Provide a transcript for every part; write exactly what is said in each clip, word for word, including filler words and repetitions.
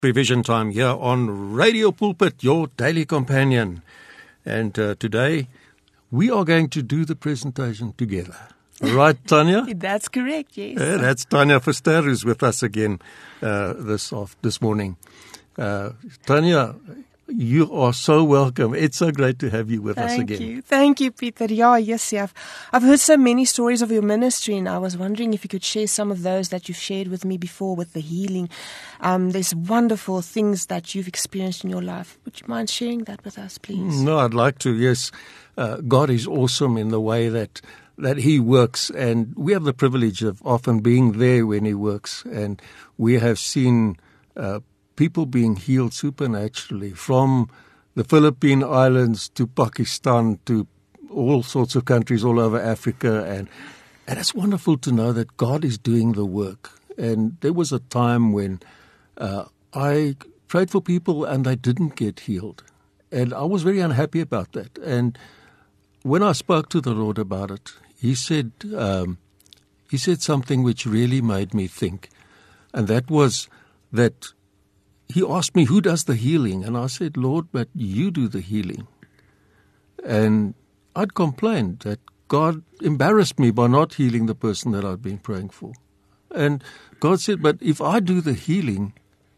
Revision Time here on Radio Pulpit, your daily companion. And uh, today we are going to do the presentation together. Right, Tanya? That's correct, yes. Yeah, that's Tanya Verster who's with us again uh, this off, this morning. Uh, Tanya, you are so welcome. It's so great to have you with Thank us again. Thank you. Thank you, Peter. Yeah, yes, yeah. I've, I've heard so many stories of your ministry, and I was wondering if you could share some of those that you've shared with me before with the healing. Um, there's wonderful things that you've experienced in your life. Would you mind sharing that with us, please? No, I'd like to, yes. Uh, God is awesome in the way that that He works, and we have the privilege of often being there when He works, and we have seen uh, people being healed supernaturally from the Philippine Islands to Pakistan to all sorts of countries all over Africa. And, and it's wonderful to know that God is doing the work. And there was a time when uh, I prayed for people and they didn't get healed. And I was very unhappy about that. And when I spoke to the Lord about it, He said, um, He said something which really made me think. And that was that He asked me, who does the healing? And I said, Lord, but you do the healing. And I'd complained that God embarrassed me by not healing the person that I'd been praying for. And God said, but if I do the healing,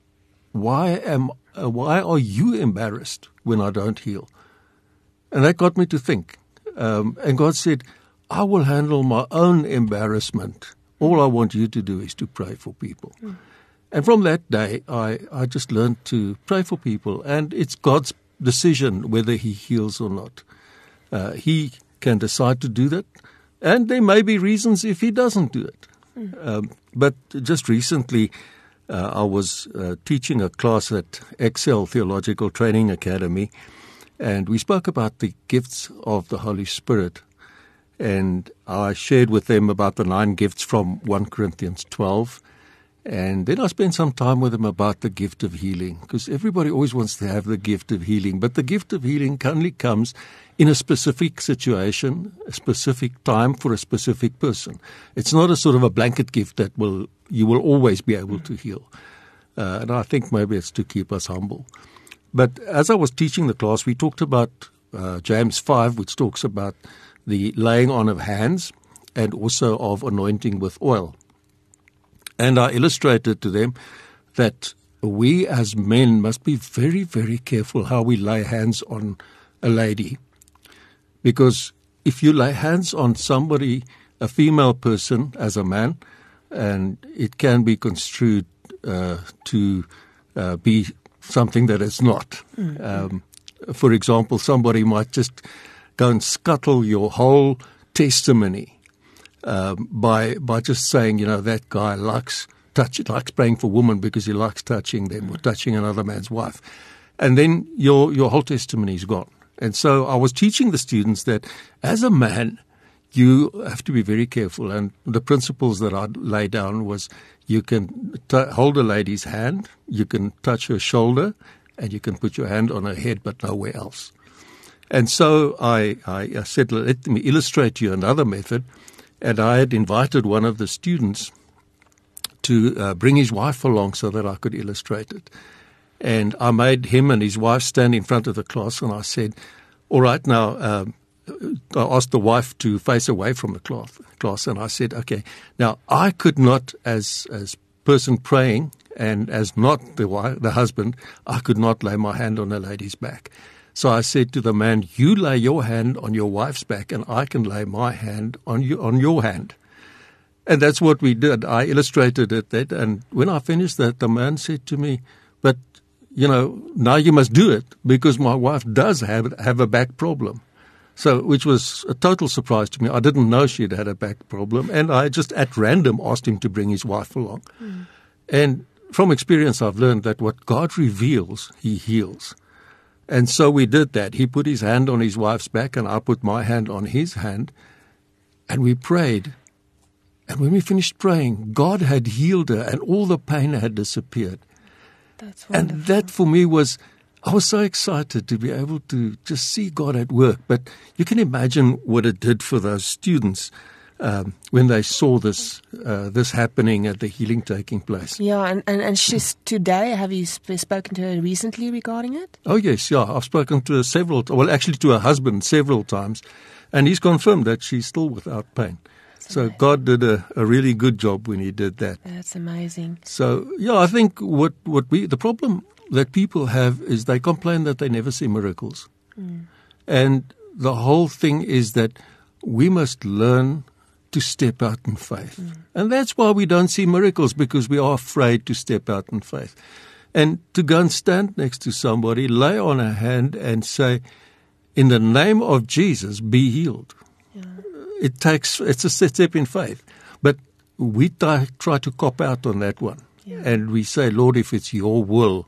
why am uh, why are you embarrassed when I don't heal? And that got me to think. Um, and God said, I will handle my own embarrassment. All I want you to do is to pray for people. Mm. And from that day, I, I just learned to pray for people. And it's God's decision whether He heals or not. Uh, he can decide to do that. And there may be reasons if He doesn't do it. Mm. Um, but just recently, uh, I was uh, teaching a class at Excel Theological Training Academy. And we spoke about the gifts of the Holy Spirit. And I shared with them about the nine gifts from First Corinthians twelve. And then I spent some time with them about the gift of healing, because everybody always wants to have the gift of healing. But the gift of healing only comes in a specific situation, a specific time for a specific person. It's not a sort of a blanket gift that will you will always be able to heal. Uh, and I think maybe it's to keep us humble. But as I was teaching the class, we talked about uh, James five, which talks about the laying on of hands and also of anointing with oil. And I illustrated to them that we as men must be very, very careful how we lay hands on a lady. Because if you lay hands on somebody, a female person, as a man, and it can be construed uh, to uh, be something that it's not. Mm-hmm. Um, for example, somebody might just go and scuttle your whole testimony. Um, by by just saying, you know, that guy likes touch likes praying for women because he likes touching them or touching another man's wife, and then your your whole testimony is gone. And so I was teaching the students that as a man, you have to be very careful. And the principles that I laid down was you can t- hold a lady's hand, you can touch her shoulder, and you can put your hand on her head, but nowhere else. And so I, I, I said, let me illustrate to you another method. And I had invited one of the students to uh, bring his wife along so that I could illustrate it. And I made him and his wife stand in front of the class, and I said, all right, now, um, I asked the wife to face away from the class, class, and I said, okay, now I could not, as as person praying and as not the wife, the husband, I could not lay my hand on a lady's back. So I said to the man, you lay your hand on your wife's back and I can lay my hand on you, on your hand. And that's what we did. I illustrated it that, and when I finished that, the man said to me, but, you know, now you must do it because my wife does have, have a back problem. So, which was a total surprise to me. I didn't know she'd had a back problem. And I just at random asked him to bring his wife along. Mm. And from experience, I've learned that what God reveals, He heals. And so we did that. He put his hand on his wife's back and I put my hand on his hand. And we prayed. And when we finished praying, God had healed her and all the pain had disappeared. That's wonderful. And that for me was, I was so excited to be able to just see God at work. But you can imagine what it did for those students um, when they saw this uh, this happening at the healing taking place. Yeah, and, and, and she's today, have you sp- spoken to her recently regarding it? Oh, yes, yeah. I've spoken to her several, well, actually to her husband several times, and he's confirmed that she's still without pain. That's so amazing. God did a, a really good job when he did that. That's amazing. So, yeah, I think what, what we, the problem that people have is they complain that they never see miracles. Mm. And the whole thing is that we must learn to step out in faith. Mm. And that's why we don't see miracles, because we are afraid to step out in faith. And to go and stand next to somebody, lay on a hand and say, in the name of Jesus, be healed. Yeah. It takes, it's a step in faith. But we try, try to cop out on that one. Yeah. And we say, Lord, if it's your will,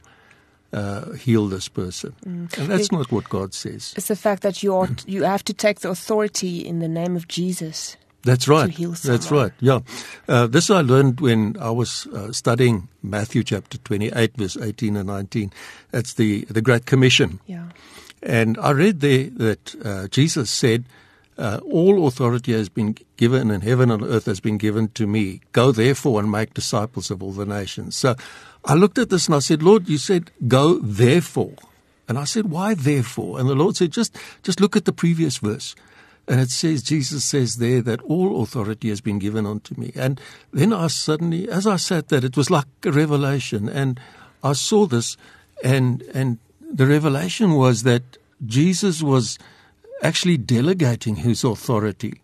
Uh, heal this person. Mm. And that's it, not what God says. It's the fact that you ought, you have to take the authority in the name of Jesus. That's right. To heal that's right. Yeah. Uh, this I learned when I was uh, studying Matthew chapter twenty-eight, verse eighteen and nineteen. That's the, the Great Commission. Yeah. And I read there that uh, Jesus said, uh, all authority has been given in heaven and earth has been given to me. Go therefore and make disciples of all the nations. So I looked at this and I said, Lord, you said, go therefore. And I said, why therefore? And the Lord said, just, just look at the previous verse. And it says, Jesus says there that all authority has been given unto me. And then I suddenly, as I sat there, it was like a revelation. And I saw this, and, and the revelation was that Jesus was actually delegating his authority.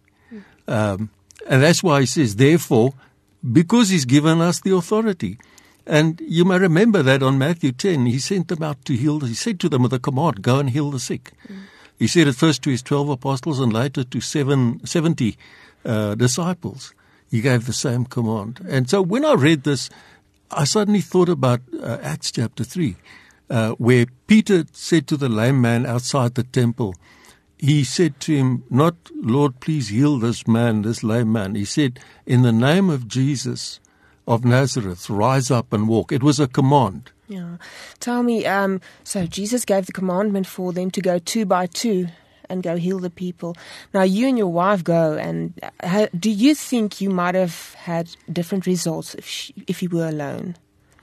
Um, and that's why he says, therefore, because he's given us the authority. And you may remember that on Matthew ten, he sent them out to heal. He said to them with a command, go and heal the sick. Mm. He said it first to his twelve apostles and later to seven, seventy uh, disciples. He gave the same command. And so when I read this, I suddenly thought about uh, Acts chapter three, uh, where Peter said to the lame man outside the temple, he said to him, not, Lord, please heal this man, this lame man. He said, in the name of Jesus of Nazareth, rise up and walk. It was a command. Yeah. Tell me, um, so Jesus gave the commandment for them to go two by two and go heal the people. Now, you and your wife go, and uh, do you think you might have had different results if she, if you were alone?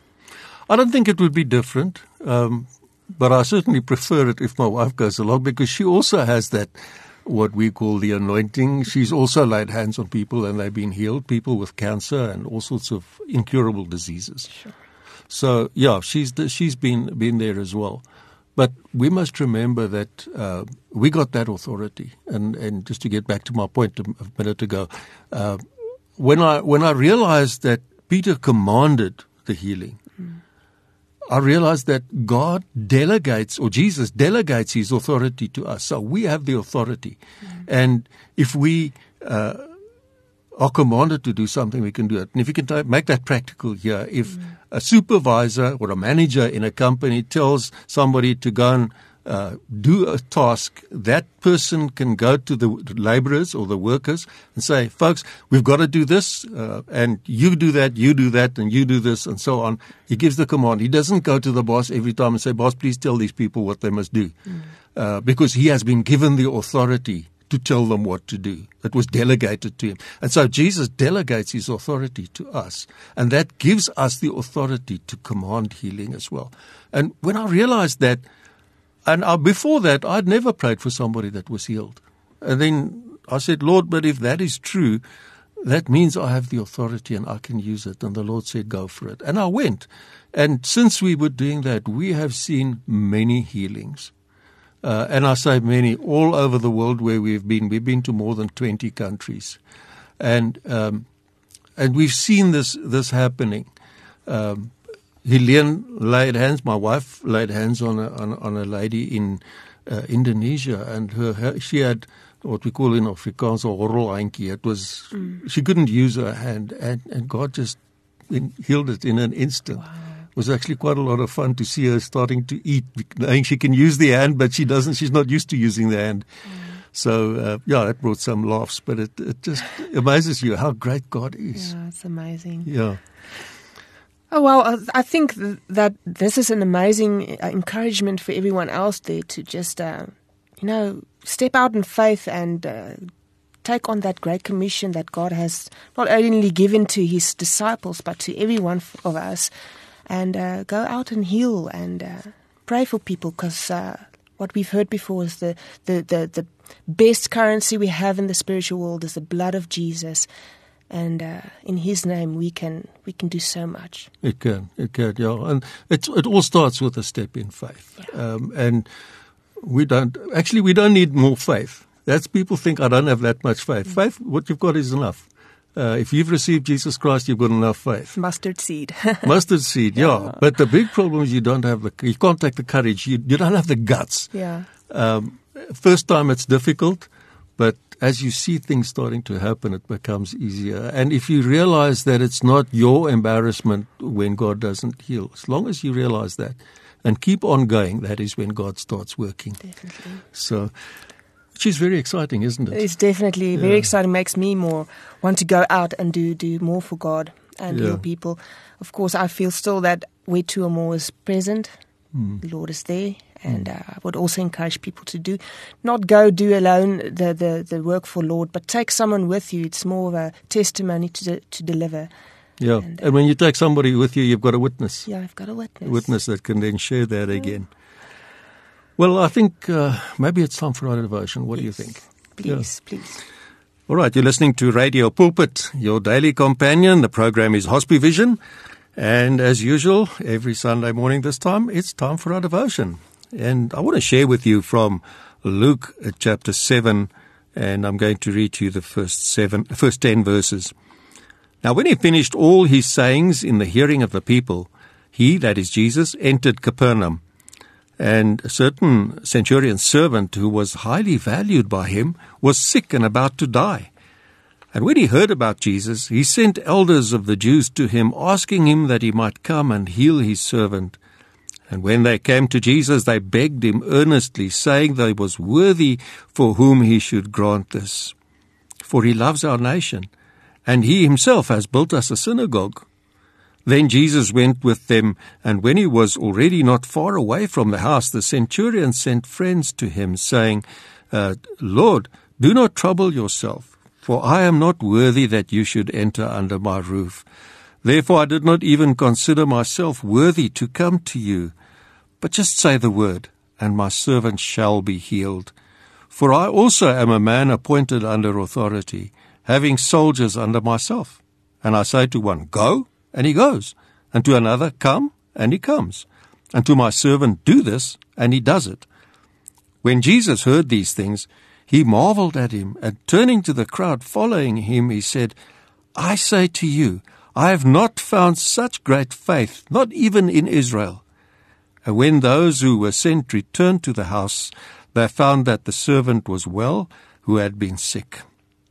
I don't think it would be different, um, but I certainly prefer it if my wife goes along, because she also has that, what we call the anointing. She's also laid hands on people and they've been healed, people with cancer and all sorts of incurable diseases. Sure. So, yeah, she's the, she's been been there as well. But we must remember that uh, we got that authority. And, and just to get back to my point a, a minute ago, uh, when I when I realized that Peter commanded the healing, mm. I realized that God delegates, or Jesus delegates his authority to us. So we have the authority. Mm. And if we uh, are commanded to do something, we can do it. And if you can t- make that practical here, if mm. a supervisor or a manager in a company tells somebody to go and uh, do a task, that person can go to the laborers or the workers and say, folks, we've got to do this, uh, and you do that, you do that, and you do this, and so on. He gives the command. He doesn't go to the boss every time and say, boss, please tell these people what they must do, mm. uh, because he has been given the authority to tell them what to do. It was delegated to him. And so Jesus delegates his authority to us, and that gives us the authority to command healing as well. And when I realized that, and uh, before that, I'd never prayed for somebody that was healed. And then I said, Lord, but if that is true, that means I have the authority and I can use it. And the Lord said, go for it. And I went. And since we were doing that, we have seen many healings. Uh, and I say many, all over the world where we've been. We've been to more than twenty countries. And um, and we've seen this, this happening. Um Helene laid hands, my wife laid hands on a, on, on a lady in uh, Indonesia, and her, her she had what we call in Afrikaans a horrelhandjie. It was, mm. she couldn't use her hand, and, and God just in, healed it in an instant. Wow. It was actually quite a lot of fun to see her starting to eat, knowing she can use the hand, but she doesn't, she's not used to using the hand. Mm. So, uh, yeah, that brought some laughs, but it, it just amazes you how great God is. Yeah, it's amazing. Yeah. Oh, well, I think that this is an amazing encouragement for everyone else there to just, uh, you know, step out in faith and uh, take on that great commission that God has not only given to his disciples, but to every one of us, and uh, go out and heal and uh, pray for people, because uh, what we've heard before is the, the, the, the best currency we have in the spiritual world is the blood of Jesus. And uh, in his name, we can we can do so much. It can, it can, yeah. And it's, it all starts with a step in faith. Yeah. Um, and we don't, actually, we don't need more faith. That's, people think, I don't have that much faith. Mm. Faith, what you've got is enough. Uh, if you've received Jesus Christ, you've got enough faith. Mustard seed. Mustard seed, yeah. yeah. But the big problem is you don't have the, you can't take the courage. You, you don't have the guts. Yeah. Um, first time it's difficult, but as you see things starting to happen, it becomes easier. And if you realize that it's not your embarrassment when God doesn't heal, as long as you realize that and keep on going, that is when God starts working. Definitely. So, which is very exciting, isn't it? It's definitely yeah. very exciting. Makes me more want to go out and do, do more for God and yeah. heal people. Of course, I feel still that where two or more is present, mm. the Lord is there. And uh, I would also encourage people to do, not go do alone the, the, the work for Lord, but take someone with you. It's more of a testimony to de- to deliver. Yeah, and, uh, and when you take somebody with you, you've got a witness. Yeah, I've got a witness. A witness that can then share that yeah. again. Well, I think uh, maybe it's time for our devotion. What yes. do you think? Please, yeah. please. All right, you're listening to Radio Pulpit, your daily companion. The program is Hospivision. And as usual, every Sunday morning this time, it's time for our devotion. And I want to share with you from Luke chapter seven, and I'm going to read to you the first seven, first ten verses. Now, when he finished all his sayings in the hearing of the people, he, that is Jesus, entered Capernaum. And a certain centurion's servant, who was highly valued by him, was sick and about to die. And when he heard about Jesus, he sent elders of the Jews to him, asking him that he might come and heal his servant. And when they came to Jesus, they begged him earnestly, saying that he was worthy for whom he should grant this. For he loves our nation, and he himself has built us a synagogue. Then Jesus went with them, and when he was already not far away from the house, the centurion sent friends to him, saying, uh, Lord, do not trouble yourself, for I am not worthy that you should enter under my roof. Therefore I did not even consider myself worthy to come to you. But just say the word, and my servant shall be healed. For I also am a man appointed under authority, having soldiers under myself. And I say to one, Go, and he goes, and to another, Come, and he comes, and to my servant, Do this, and he does it. When Jesus heard these things, he marveled at him, and turning to the crowd following him, he said, I say to you, I have not found such great faith, not even in Israel. And when those who were sent returned to the house, they found that the servant was well who had been sick.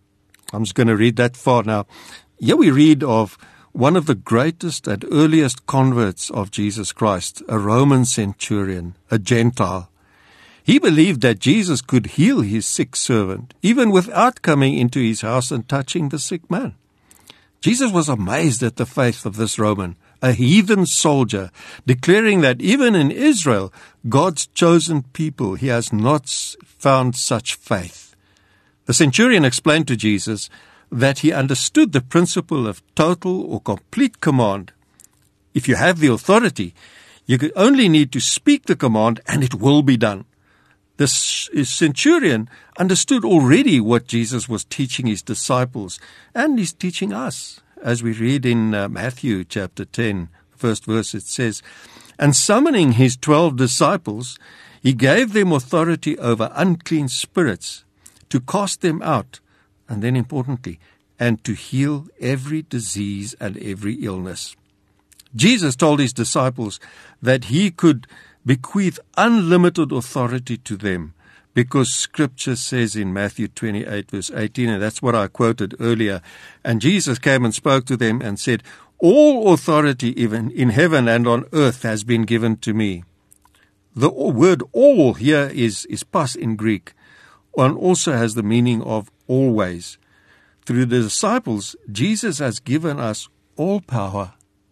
I'm just going to read that far now. Here we read of one of the greatest and earliest converts of Jesus Christ, a Roman centurion, a Gentile. He believed that Jesus could heal his sick servant, even without coming into his house and touching the sick man. Jesus was amazed at the faith of this Roman, a heathen soldier, declaring that even in Israel, God's chosen people, he has not found such faith. The centurion explained to Jesus that he understood the principle of total or complete command. If you have the authority, you only need to speak the command and it will be done. The centurion understood already what Jesus was teaching his disciples, and he's teaching us. As we read in uh, Matthew chapter ten, first verse, it says, And summoning his twelve disciples, he gave them authority over unclean spirits, to cast them out, and then importantly, and to heal every disease and every illness. Jesus told his disciples that he could bequeath unlimited authority to them, because Scripture says in Matthew twenty-eight, verse eighteen, and that's what I quoted earlier, and Jesus came and spoke to them and said, All authority even in heaven and on earth has been given to me. The word all here is, is pas in Greek, and also has the meaning of always. Through the disciples, Jesus has given us all power,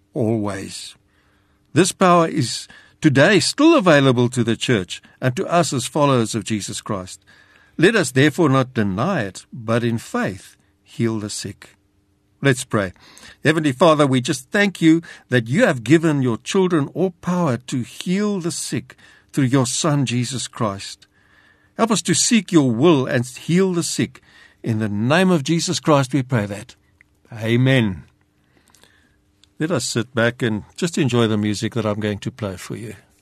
always. This power is today still available to the church and to us as followers of Jesus Christ. Let us therefore not deny it, but in faith heal the sick. Let's pray. Heavenly Father, we just thank you that you have given your children all power to heal the sick through your Son, Jesus Christ. Help us to seek your will and heal the sick. In the name of Jesus Christ we pray that. Amen. Let us sit back and just enjoy the music that I'm going to play for you.